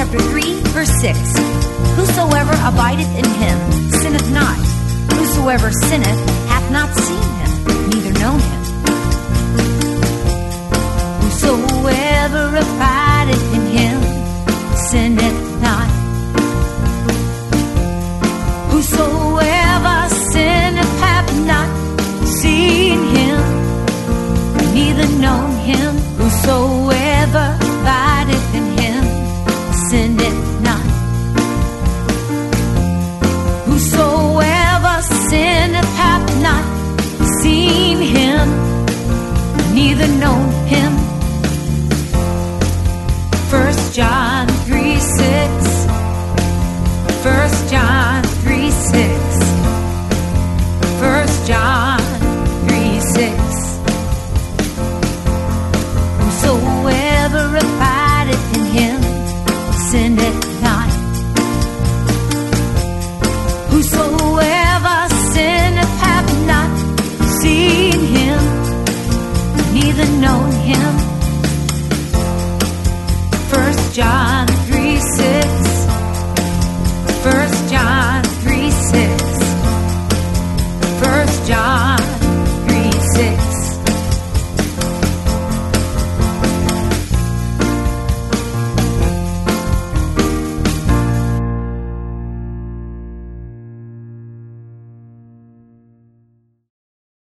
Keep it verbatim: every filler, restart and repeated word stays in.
chapter three, verse six. Whosoever abideth in him sinneth not. Whosoever sinneth hath not seen him, neither known him. Whosoever abideth